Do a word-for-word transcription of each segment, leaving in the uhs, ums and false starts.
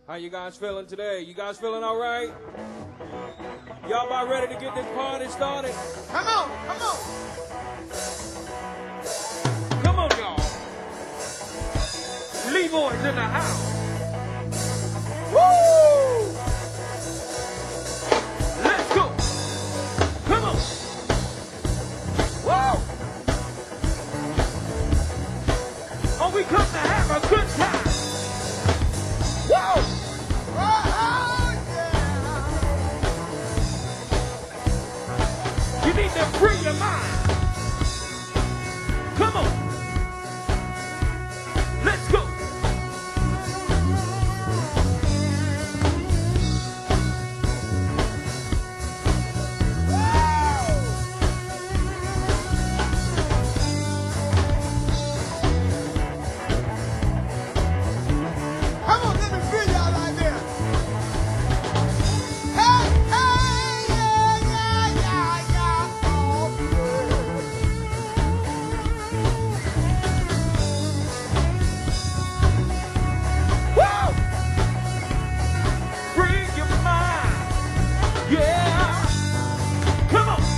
How you guys feeling today? You guys feeling all right? Y'all about ready to get this party started? Come on, come on. Come on, y'all. Leroy's in the house. Woo! Let's go. Come on. Woo! Oh, we come to have a good time. Woo! Oh, yeah. You need to free your mind. Come on. Let's go. Come on, let me feel y'all out there. Hey, hey, yeah, yeah, yeah, yeah. Oh, Woo! Free your mind. Yeah. Come on.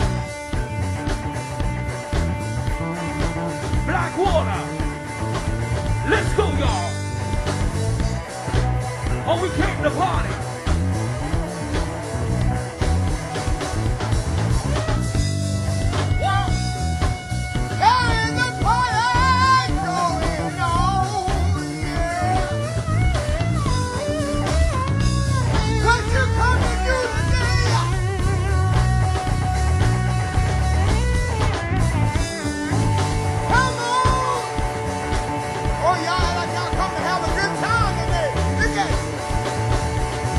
Blackwater. Let's go, y'all. Oh, we came to party. Woo! Hey, the party going on, yeah. What you come to do today? Come on! Oh, y'all like y'all come to have a good time today. Look at it.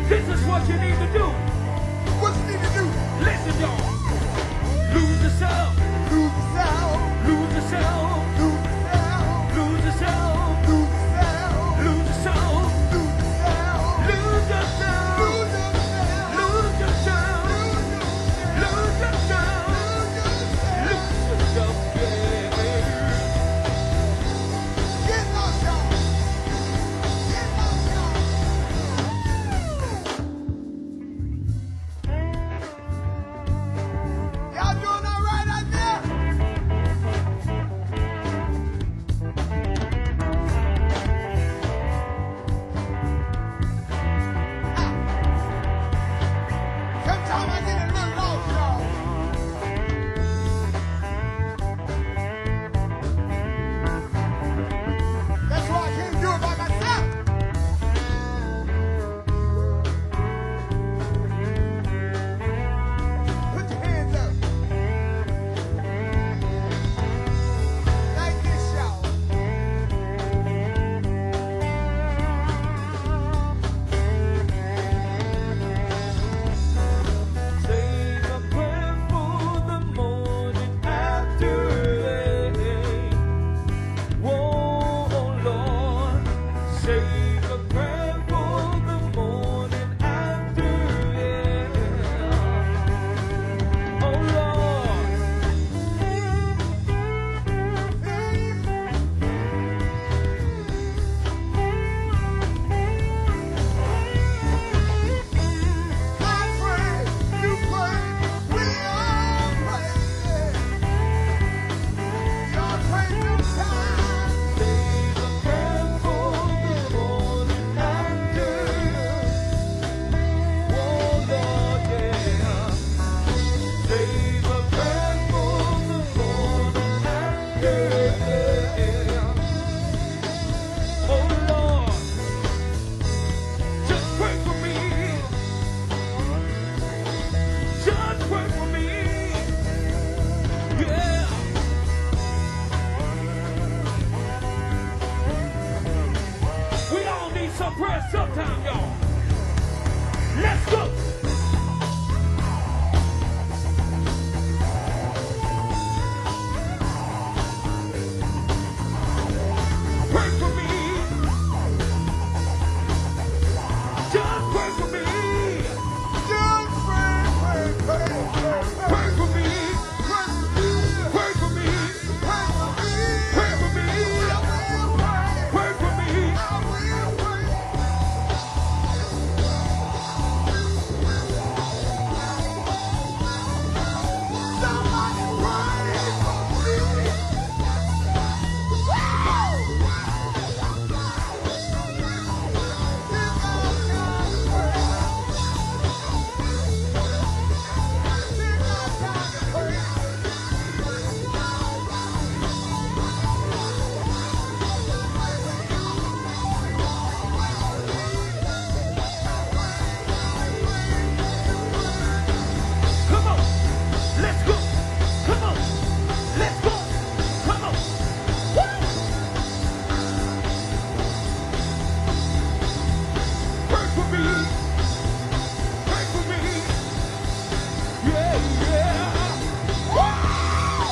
This is what you need to do. What you need to do? Listen, y'all. Lose yourself. Lose yourself. Lose yourself. Lose yourself. Lose yourself. Lose yourself. Lose yourself. Lose yourself. Lose yourself. Lose yourself. Lose yourself. Lose yourself. Lose yourself. Yeah. Get lost, y'all. Get lost, y'all. Y'all doing all right out there? Sometimes I get a little lost, y'all. That's why I can't do it by myself. Put your hands up. Like this, y'all. Save a prayer for the morning after. Whoa, Lord. Save a prayer for the morning after. Oh, Lord. I pray, you pray, we all pray. Y'all pray sometimes. Save a prayer for the morning after. Oh, Lord, yeah. Save a prayer for the morning after. Oh, Lord, just pray for me. Just pray for me. Yeah. We all need some prayer sometime, y'all. Let's go. Pray for me. Just pray for me. Just pray, pray, pray, pray, pray. Pray for me. Pray for me. Pray for me. Pray for me. Pray for me. I will pray. Pray for me. I will pray. Somebody pray for me. Come on. Let's go. Come on. Let's go. Come on. Woo! Pray for me. Pray for me. Yeah, yeah. Woo!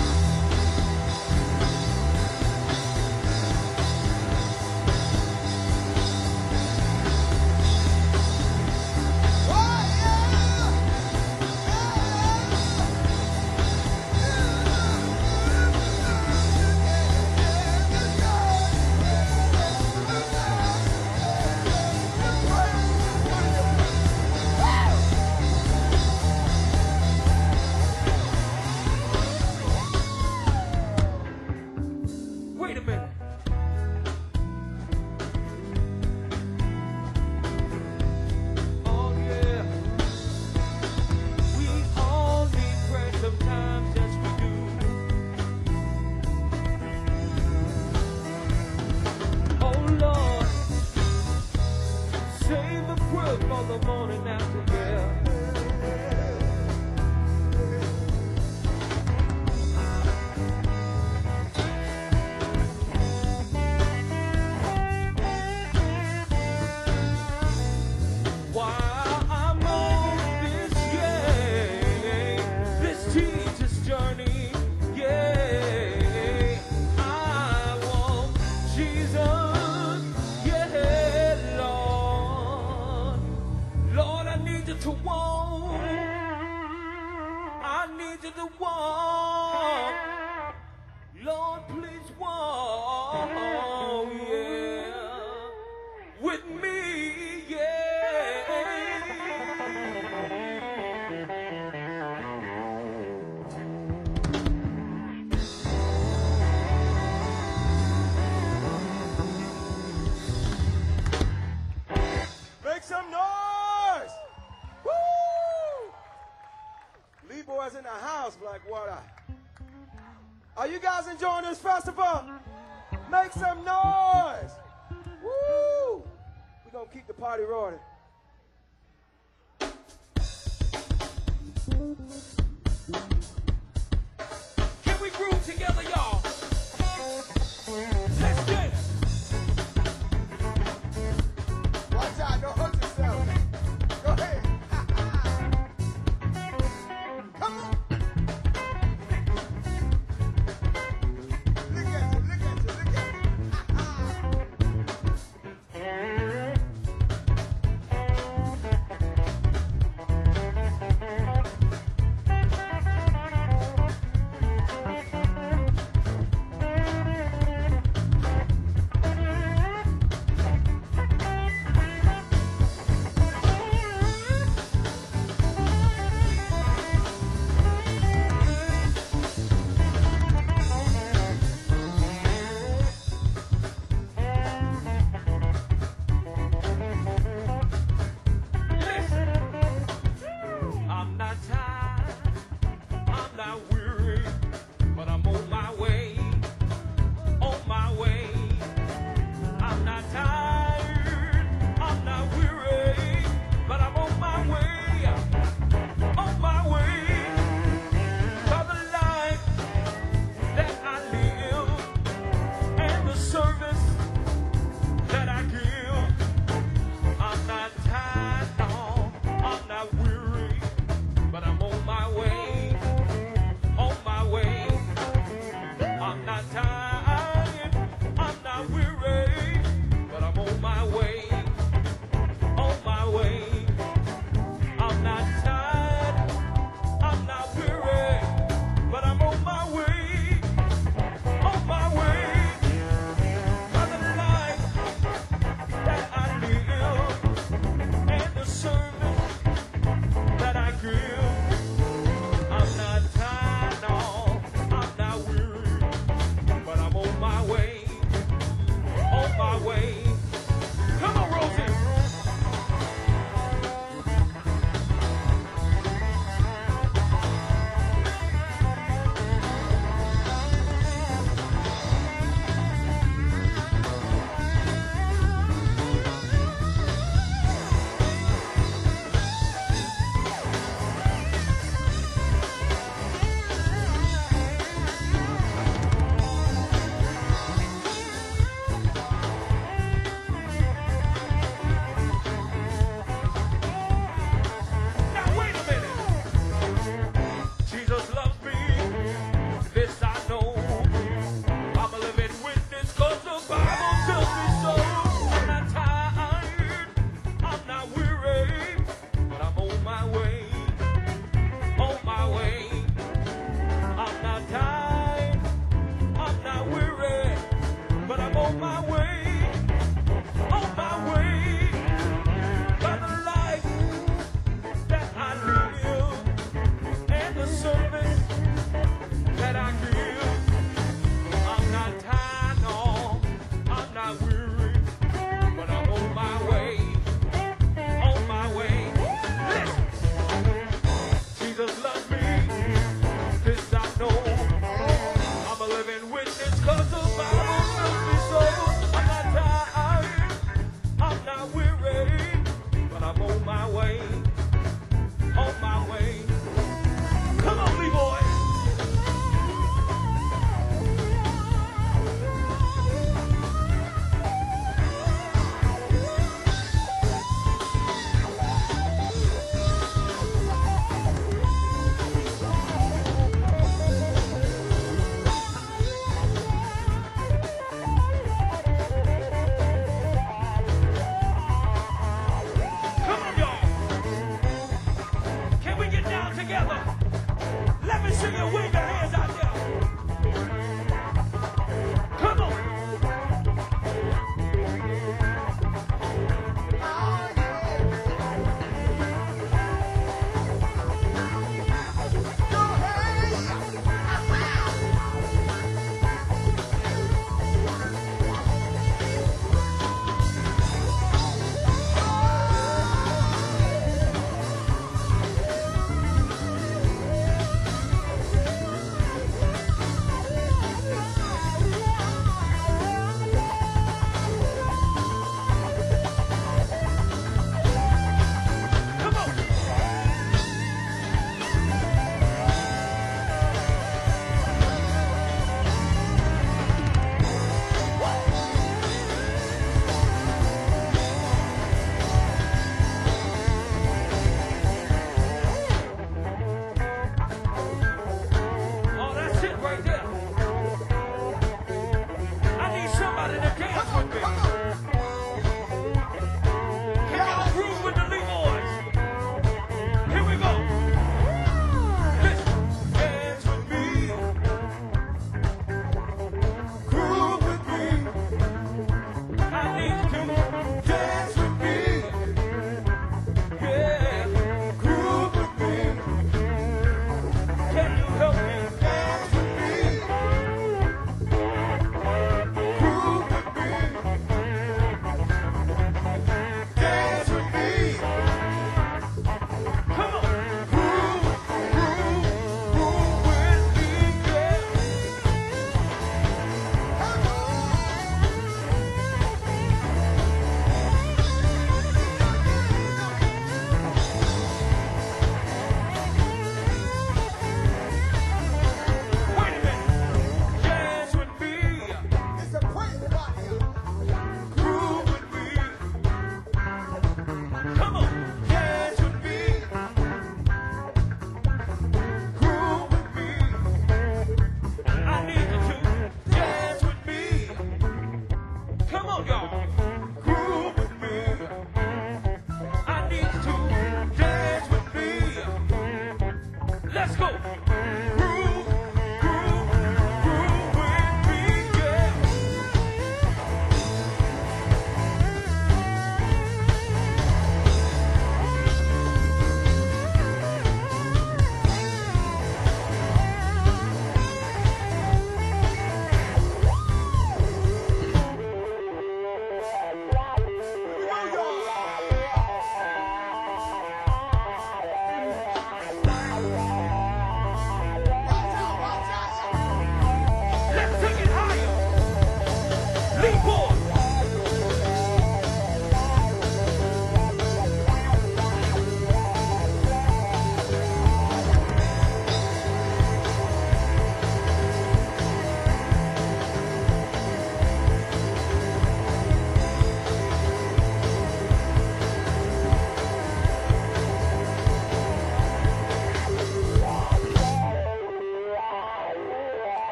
Wait a minute. Oh yeah. We all need prayer sometimes, yes we do. Oh Lord, save a prayer for the morning after, yeah. to walk. I need you to walk. Lord, please walk, yeah, with me, yeah. Make some noise! Woo! Lee Boys in the house, Blackwater. Are you guys enjoying this festival? Make some noise! Woo! We're gonna keep the party rolling. Can we groove together, y'all? Let's dance. Watch out, don't hurt yourself. Go ahead. Come on. Look at you, look at you, look at you.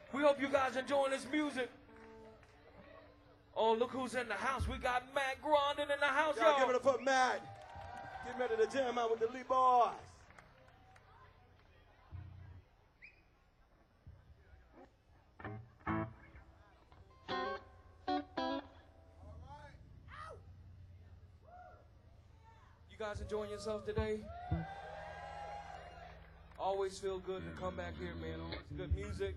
We hope you guys enjoying this music. Oh, look who's in the house. We got Matt Grondin in the house, Y'all y'all. give it up for Matt. Getting ready to jam out with the Lee Boys. You guys enjoying yourself today? Always feel good to come back here, man. Always good music.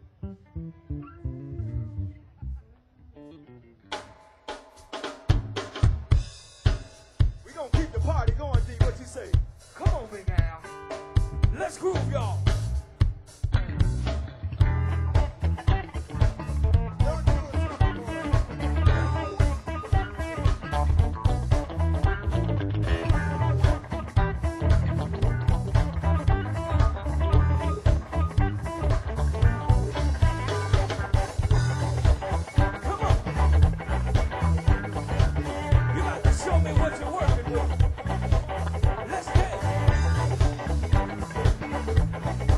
We gonna keep the party going, D. What you say? Come on, Big Al. Let's groove, y'all. Let's get it.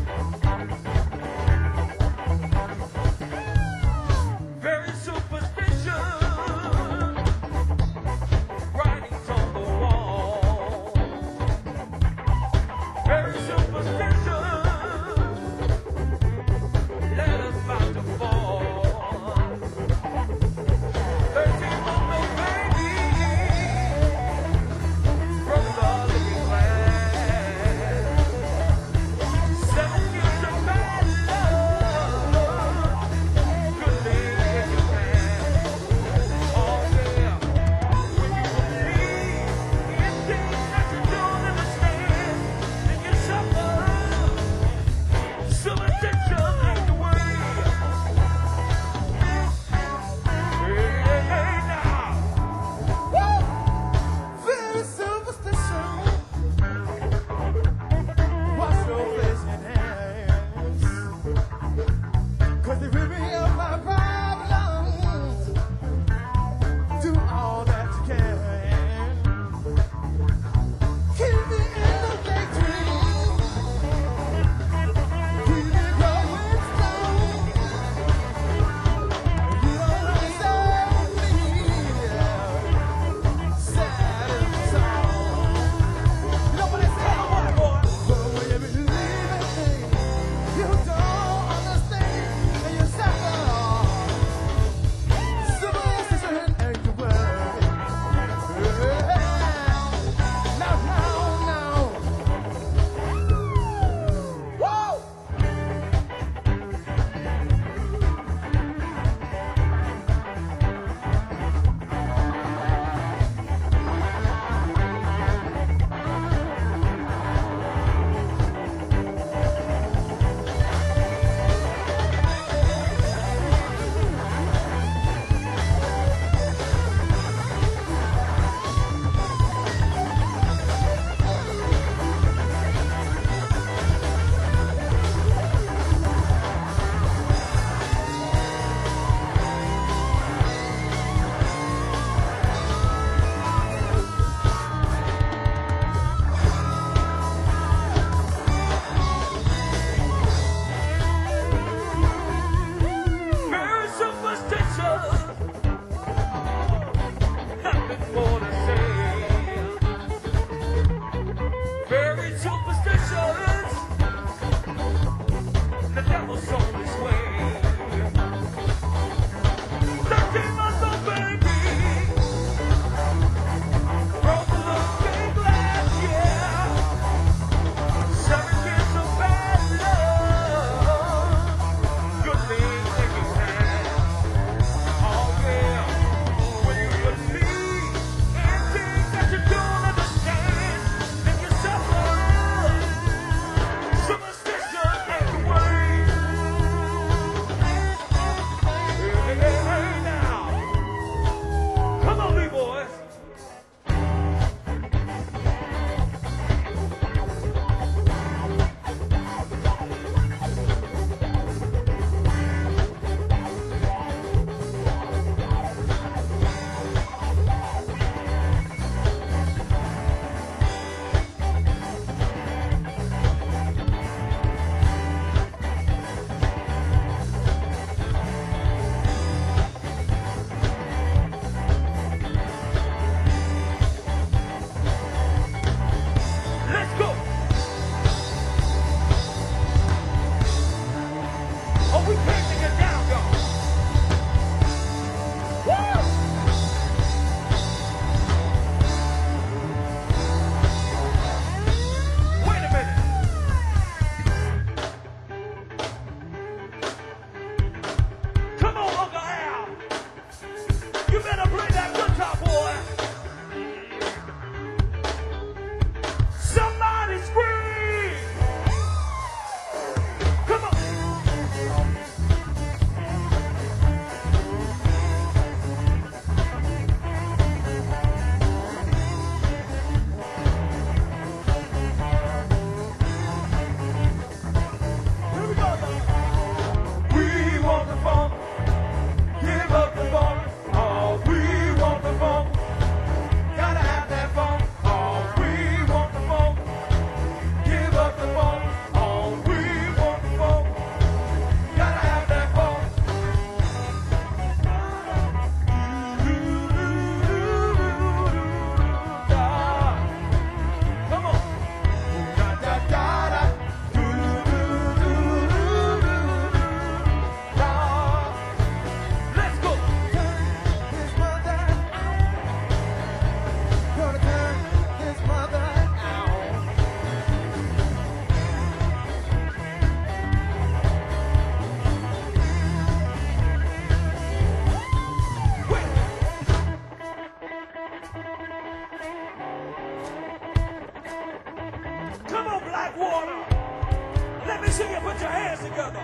see you put your hands together.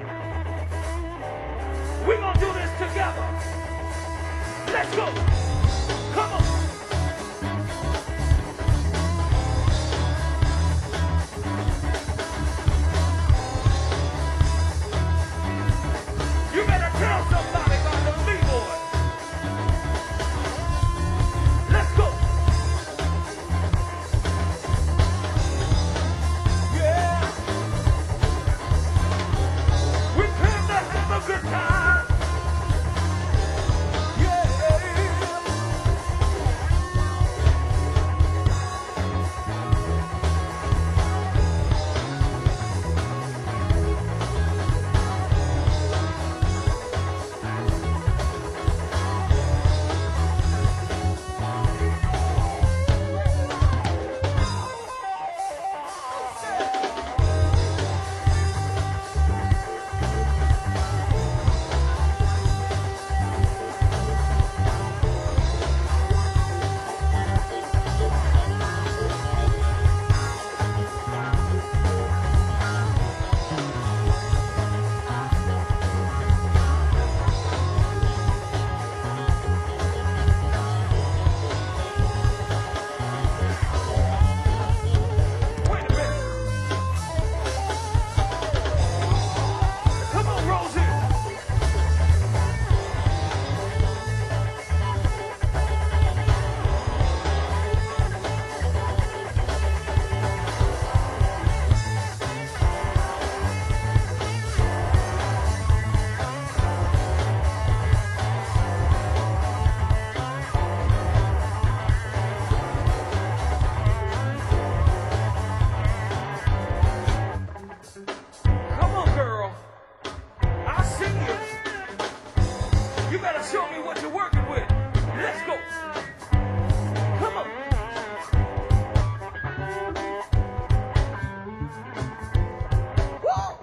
We're gonna do this together. Let's go. Come on. You better tell somebody about the B-boy. Let's go. Yeah. We came to have a good time. Yeah. Wait a minute. Come on, Rosie. Come on, girl. I see you. You better show me what you're working with. Let's go. Come on. Woo!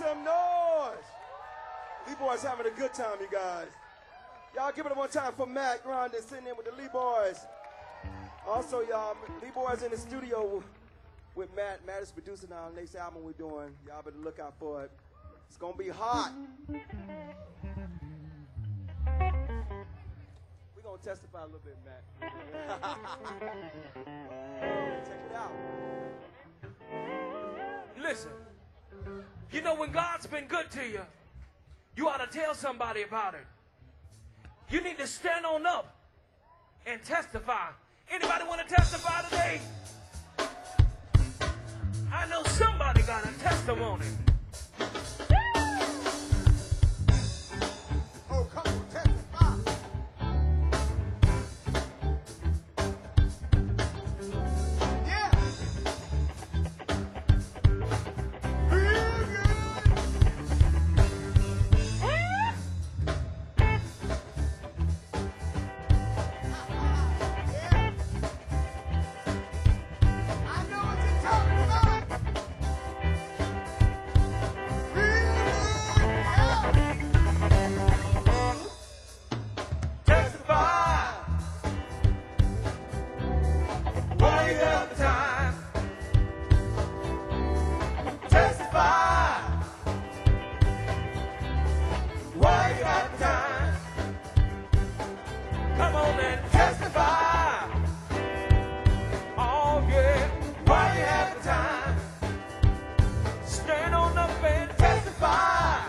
some noise. Lee Boys having a good time, you guys. Y'all give it one time for Matt Grandin sitting in with the Lee Boys. Also, y'all, Lee Boys in the studio with Matt. Matt is producing our next album we're doing. Y'all better look out for it. It's gonna be hot. We're gonna testify a little bit, Matt. Check it out. Listen, you know when God's been good to you, you ought to tell somebody about it. You need to stand on up and testify. Anybody want to testify today? I know somebody got a testimony. Oh, come on, testify. Yeah. Real good. I know what you're talking about. Testify. While you have the time. Testify. While you have the time. Come on and testify. Oh yeah. While you have the time. Stand on up and testify.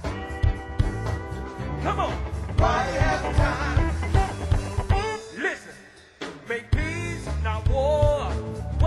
Come on. While you have the time. Listen. Make peace, not war.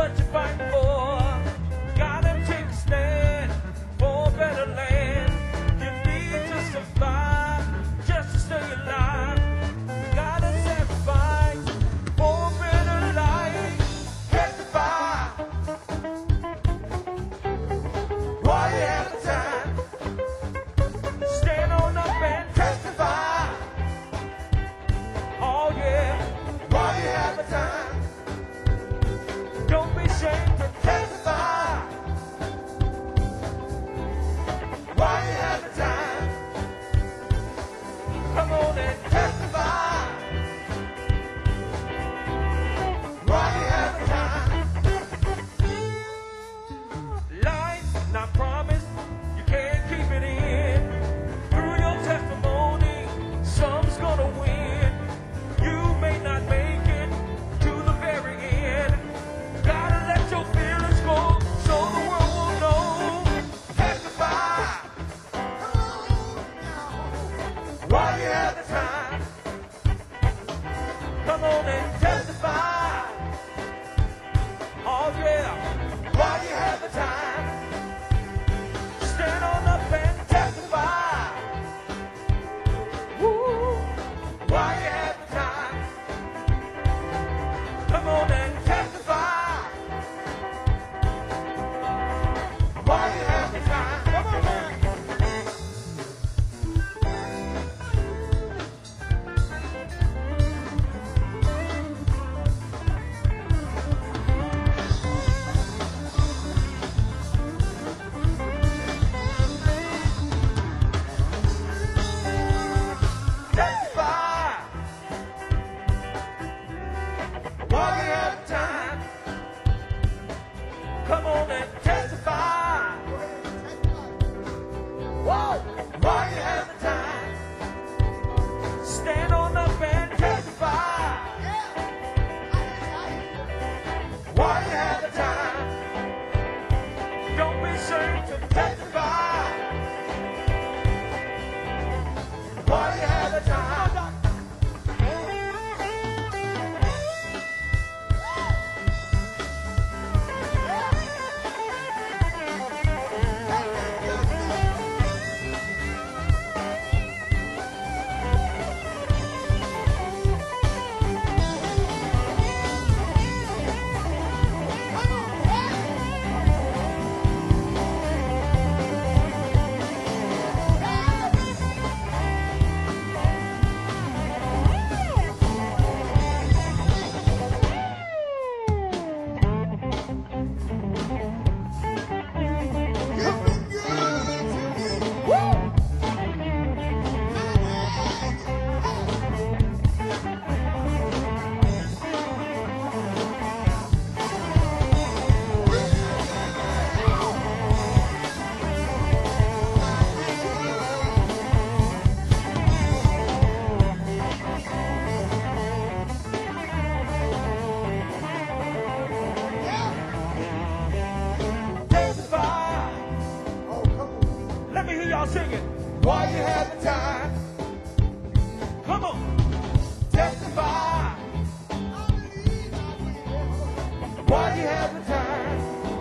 while you have the time.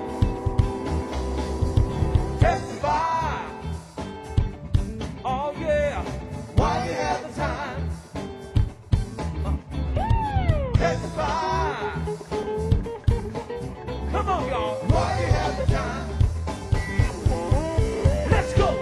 Testify. Oh yeah, while you have the time. Uh, testify. Come on, y'all. While you have the time. Let's go.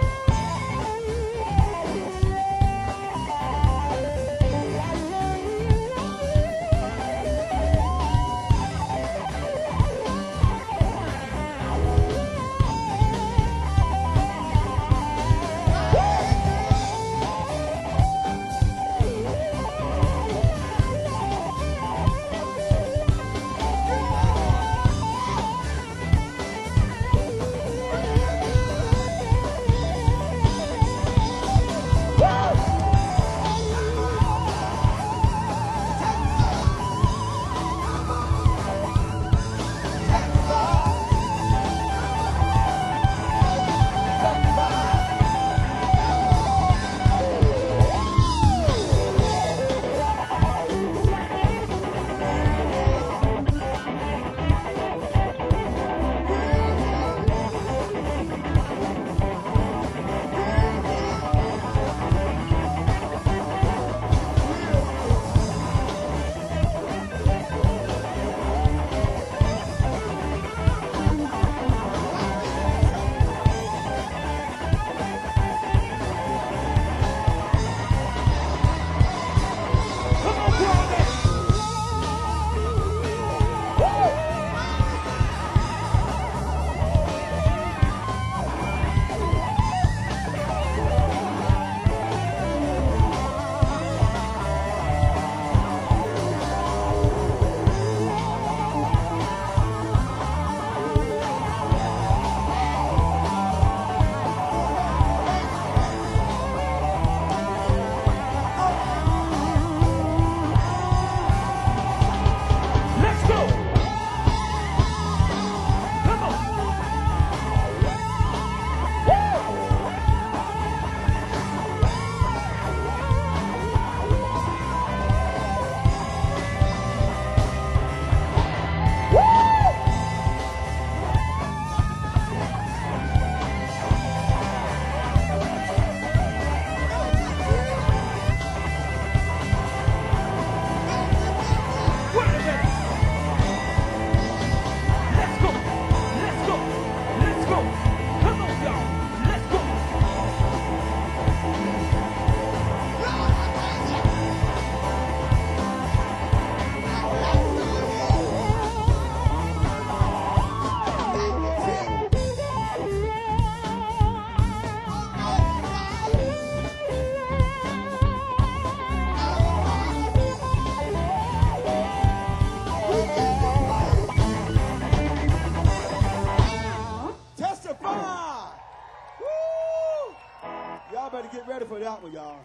For that one, y'all.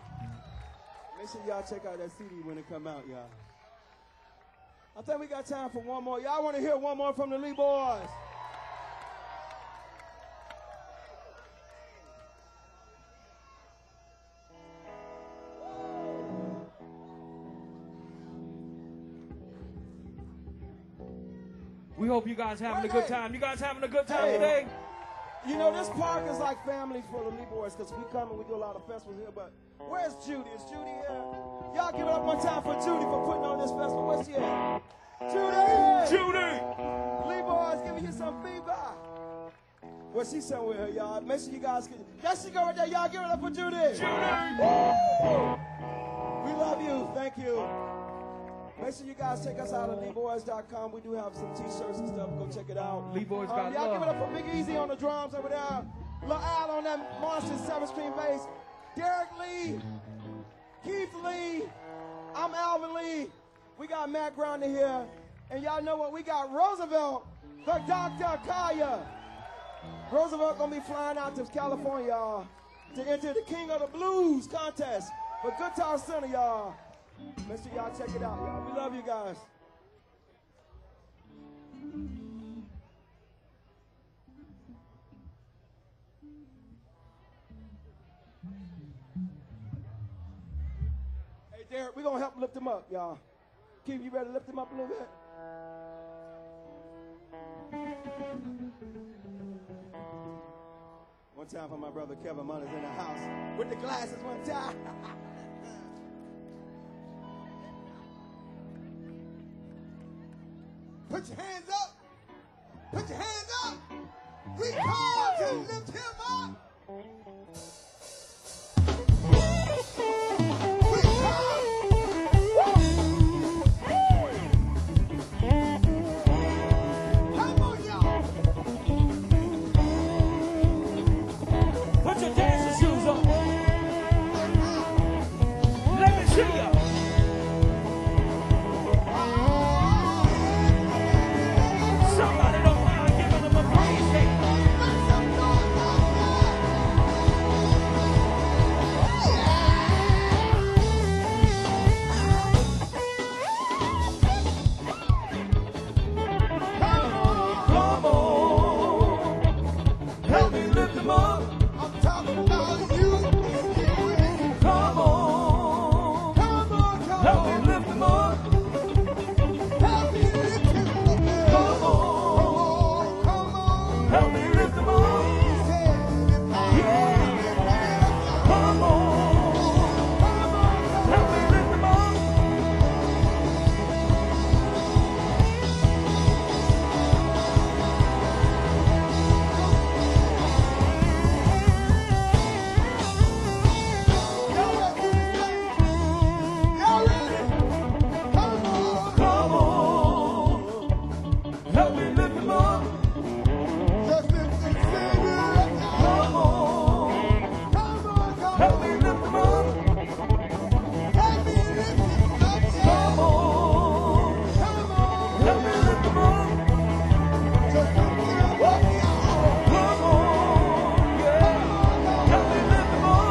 Make sure y'all check out that C D when it come out, y'all. I think we got time for one more. Y'all want to hear one more from the Lee Boys? We hope you guys having a good time. You guys having a good time Hey. today? You know, this park is like family for the Lee Boys because we come and we do a lot of festivals here, but where's Judy? Is Judy here? Y'all give it up one time for Judy for putting on this festival. Where's she at? Judy! Judy! Lee Boys giving you some feedback. Well, she's somewhere here, y'all. Make sure you guys can. There she go right there. Y'all give it up for Judy. Judy! Woo! We love you. Thank you. Make sure you guys check us out at lee boys dot com. We do have some t-shirts and stuff. Go check it out. Lee Boys Um, got y'all love. give it up for Big Easy on the drums over there. Lil Al on that monster seven-string bass. Derek Lee. Keith Lee. I'm Alvin Lee. We got Matt Grounder here. And y'all know what? We got Roosevelt, the Doctor Kaya. Roosevelt gonna be flying out to California, y'all, to enter the King of the Blues contest for Guitar Center, y'all. Make sure y'all check it out, y'all. We love you guys. Hey, Derek, we're going to help lift him up, y'all. Keith, you ready to lift him up a little bit? One time for my brother Kevin Mullins in the house with the glasses one time. Put your hands up. Put your hands up. We call to lift him up. We call. Come on, y'all. Put your dancing shoes on. Let me see ya. Somebody don't mind giving them a praise hand. Come on, help me lift them up. I'm talking about you. Come on, Come on, come help me on. lift them up. Help me lift him up. Come on, Come on. help me lift them up. Yeah. Come on, help me lift them up. Come on, help me lift them up. Come on, help me lift them up. Come on, help me lift them up. Come on, yeah, help me lift them up.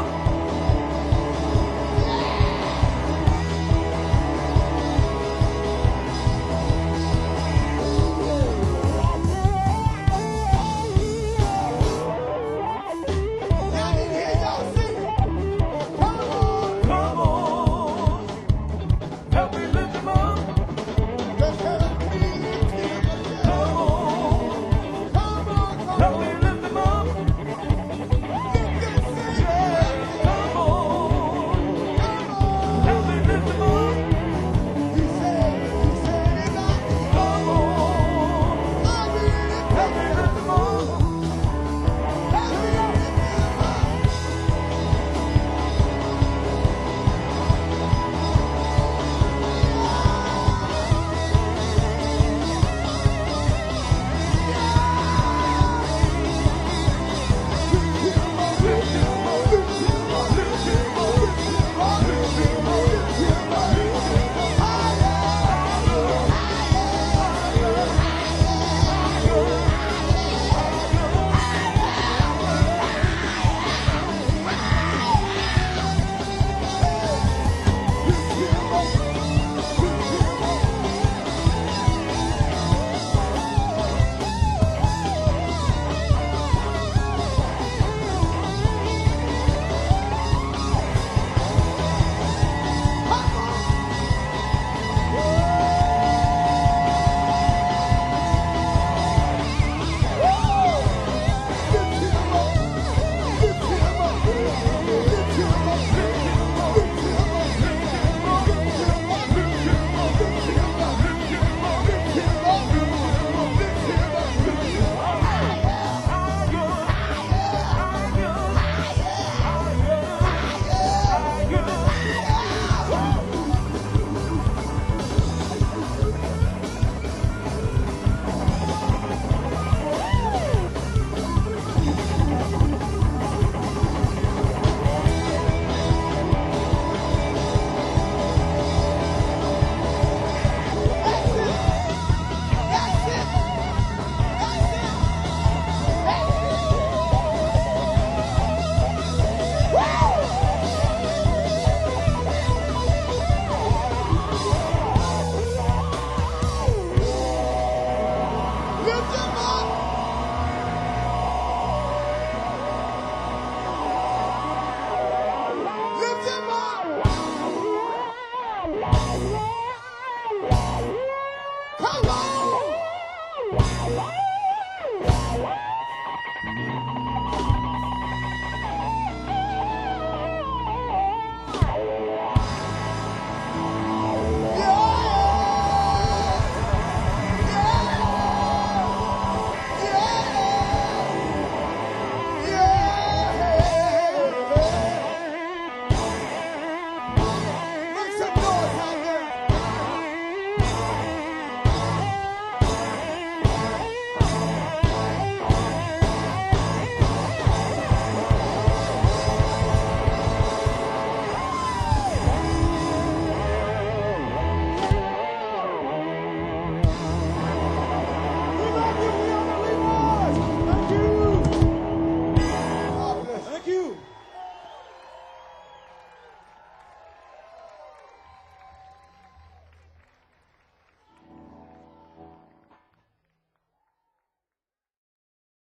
Come on, help me lift them up. Come on, help me lift them up. Come on, help me lift them up. Come on, help me lift them up. Come on!